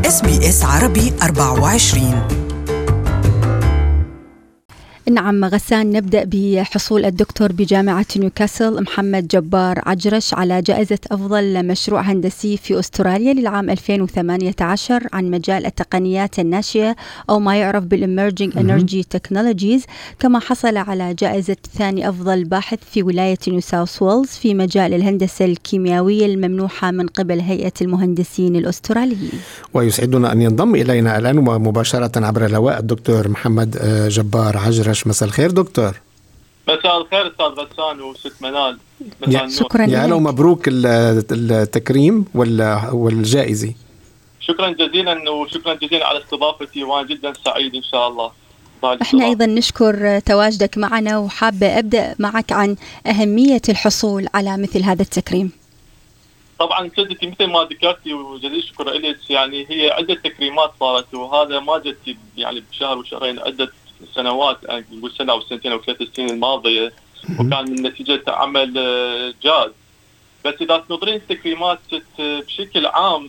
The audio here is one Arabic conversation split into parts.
SBS عربي 24. نعم غسان، نبدأ بحصول الدكتور بجامعة نيوكاسل محمد جبار عجرش على جائزة أفضل مشروع هندسي في أستراليا للعام 2018 عن مجال التقنيات الناشئة أو ما يعرف بالإميرجينج Energy Technologies، كما حصل على جائزة ثاني أفضل باحث في ولاية نيو ساوث ويلز في مجال الهندسة الكيميائية الممنوحة من قبل هيئة المهندسين الأستراليين. ويسعدنا أن ينضم إلينا الآن مباشرة عبر الهواء الدكتور محمد جبار عجرش. مساء الخير دكتور. مساء الخير أستاذ غسان وست منال. شكرا يا هلا ومبروك التكريم والجائزة. شكرا جزيلا وشكرا جزيلا على استضافتي، وأنا جدا سعيد إن شاء الله. احنا أيضا نشكر تواجدك معنا، وحابة أبدأ معك عن أهمية الحصول على مثل هذا التكريم. طبعا سيدتي مثل ما ذكرتي وجزيل الشكر لك، يعني هي عدة تكريمات صارت، وهذا ما جت يعني بشهر وشهرين، عدة سنوات، نقول سنة أو سنتين أو 3 سنين الماضية، وكان من نتيجة عمل جاد. بس إذا تنظرين التكريمات بشكل عام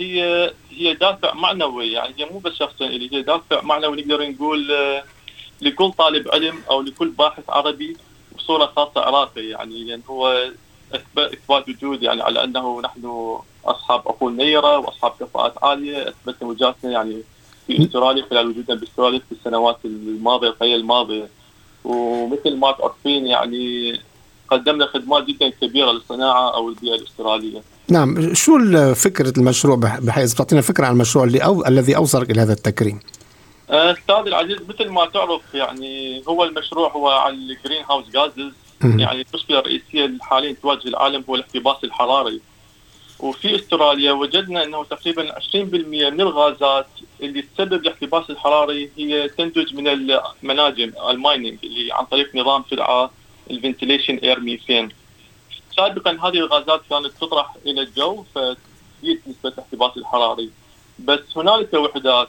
فهي دافع معنوي، يعني هي مو بس شخصيا هي دافع معنوي نقدر نقول لكل طالب علم أو لكل باحث عربي، بصورة خاصة عراقي، يعني لأن هو إثبات وجود يعني على أنه نحن أصحاب عقول نيرة وأصحاب كفاءات عالية، أثبتنا وجودنا يعني في أستراليا خلال وجودنا بأستراليا في السنوات الماضية القليلة الماضية. ومثل ما تعرفين يعني قدمنا خدمات جدا كبيرة للصناعة أو البيئة الأسترالية. نعم، شو فكرة المشروع بحيث تعطينا فكرة عن المشروع الذي أوصلك إلى هذا التكريم؟ أستاذ العزيز، مثل ما تعرف يعني هو المشروع هو على الجرين هاوس غازز. يعني المشكلة الرئيسية حاليا تواجه العالم هو الاحتباس الحراري، وفي استراليا وجدنا انه تقريبا 20% من الغازات اللي تسبب الاحتباس الحراري هي تنتج من المناجم المايننج اللي عن طريق نظام تدعى الفنتيليشن اير ميثين. سابقا هذه الغازات كانت تطرح الى الجو فتزيد نسبة الاحتباس الحراري، بس هنالك وحدات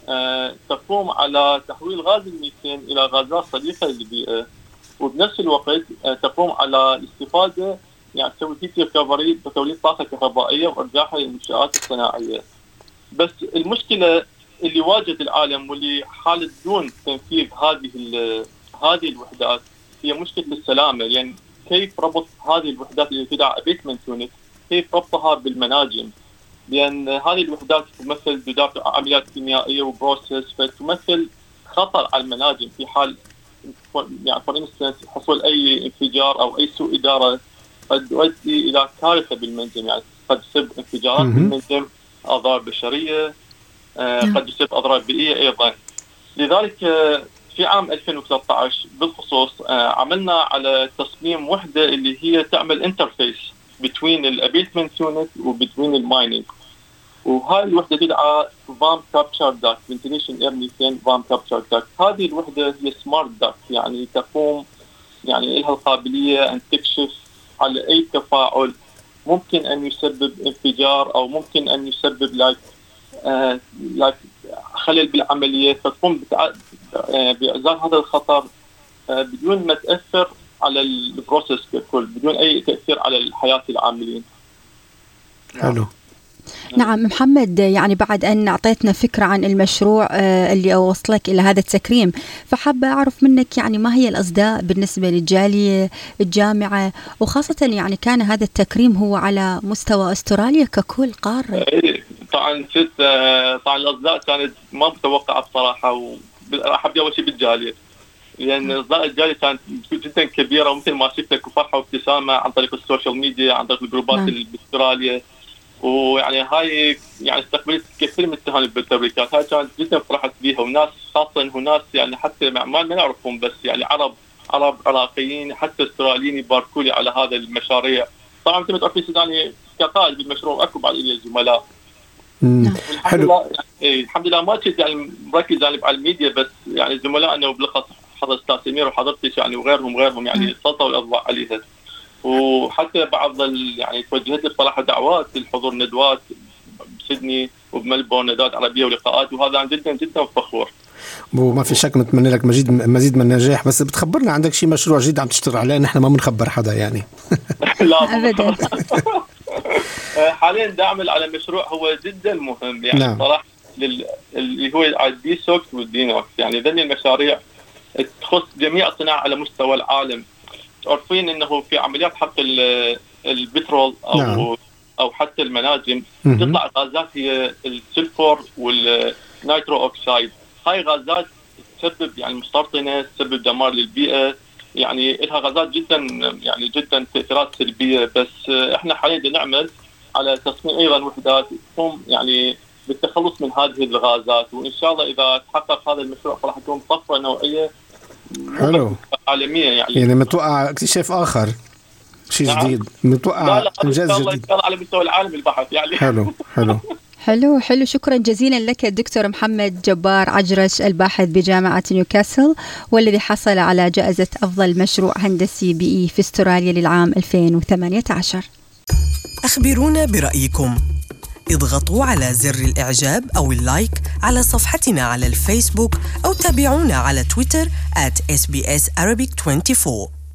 تقوم على تحويل غاز الميثين الى غازات صديقة للبيئة، وبنفس الوقت تقوم على الاستفادة يعني تسوي هيت ريكفري بتوليد طاقة كهربائية وإرجاعها للمنشآت الصناعية. بس المشكلة اللي واجهت العالم واللي حالت دون تنفيذ هذه الوحدات هي مشكلة السلامة، يعني كيف ربط هذه الوحدات اللي تدعى أبيتمنت يونت، كيف ربطها بالمناجم، لأن هذه الوحدات تمثل تدافع عمليات كيميائية وبروسيس، فتمثل خطر على المناجم في حال يعني حصول أي انفجار أو أي سوء إدارة قد تؤدي إلى كارثة بالمنزل، يعني قد تسبب انفجارات بالمنزل، أضرار بشرية، قد تسبب أضرار بيئية أيضا. لذلك في عام 2013 بالخصوص عملنا على تصميم وحدة اللي هي تعمل انترفيس بين الابيتمنت يونت وبين المايننج، وهاي الوحدة تدعى فام كابتشر داك فنتيليشن اير ميثين فام كابتشر داك. هذه الوحدة هي سمارت داك، يعني تقوم يعني لها القابلية أن تكشف على أي تفاعل ممكن أن يسبب انفجار أو ممكن أن يسبب خلل بالعملية، فتقوم بإعزال هذا الخطر بدون ما تأثر على البروسيس ككل، بدون أي تأثير على حياة العاملين. حلو. نعم محمد، يعني بعد أن أعطيتنا فكرة عن المشروع اللي وصلك إلى هذا التكريم، فحابة أعرف منك يعني ما هي الأصداء بالنسبة للجالية الجامعة، وخاصة يعني كان هذا التكريم هو على مستوى أستراليا ككل قارة. طبعا الأصداء كانت ما متوقعة بصراحة، وراح أبدأ أول شيء بالجالية، لأن أصداء الجالية كانت جدا كبيرة، ومثل ما شفت لك فرحة وابتسامة عن طريق السوشيال ميديا، عن طريق الجروبات الأسترالية، ويعني هاي يعني استقبلت كثير من التهاني بالتبريكات. هاي كانت جدا فرحت بيها، وناس خاصة هناس يعني حتى ما نعرفهم، بس يعني عرب عراقيين حتى استراليين يباركوا لي على هذا المشاريع. طبعا مثل ما تعرفين سوداني كقائد بالمشروع اكو بعض الزملاء. الحمد لله ما كنت يعني مركز يعني على الميديا، بس يعني زملائنا وبلخص حضرتك استاذ سمير وحضرتك يعني وغيرهم يعني سلطوا الاضواء عليها، وحتى بعض يعني توجهت لي بصراحه دعوات للحضور ندوات بسيدني وبملبورن، ندوات عربيه ولقاءات، وهذا عن جدا جدا فخور. وما في شك نتمنى لك مزيد من النجاح. بس بتخبرنا عندك شيء مشروع جديد عم تشتغل عليه؟ نحن ما بنخبر حدا يعني. لا أبدا. حاليا داعمل على مشروع هو جدا مهم، يعني نعم. صراحة اللي هو الديسوكس والدينوكس. يعني ذني المشاريع تخص جميع الصناعة على مستوى العالم. تعرفين انه في عمليات حرق البترول او حتى المناجم تطلع غازات هي السلفور والنيترو اوكسايد. هاي غازات تسبب يعني مسترطنة، تسبب دمار للبيئة، يعني لها غازات جدا تأثيرات سلبية. بس احنا حاليا نعمل على تصنيع ايضا وحدات تقوم يعني بالتخلص من هذه الغازات، وان شاء الله اذا تحقق هذا المشروع راح تكون طفرة نوعية حلو عالمية. يعني متوقع اكتشاف اخر، شيء جديد، متوقع انجاز جديد على مستوى العالم البحث يعني. حلو. شكرا جزيلا لك الدكتور محمد جبار عجرش، الباحث بجامعة نيوكاسل والذي حصل على جائزة أفضل مشروع هندسي بيئي في استراليا للعام 2018. أخبرونا برأيكم، اضغطوا على زر الإعجاب أو اللايك على صفحتنا على الفيسبوك أو تابعونا على تويتر @SBS Arabic 24.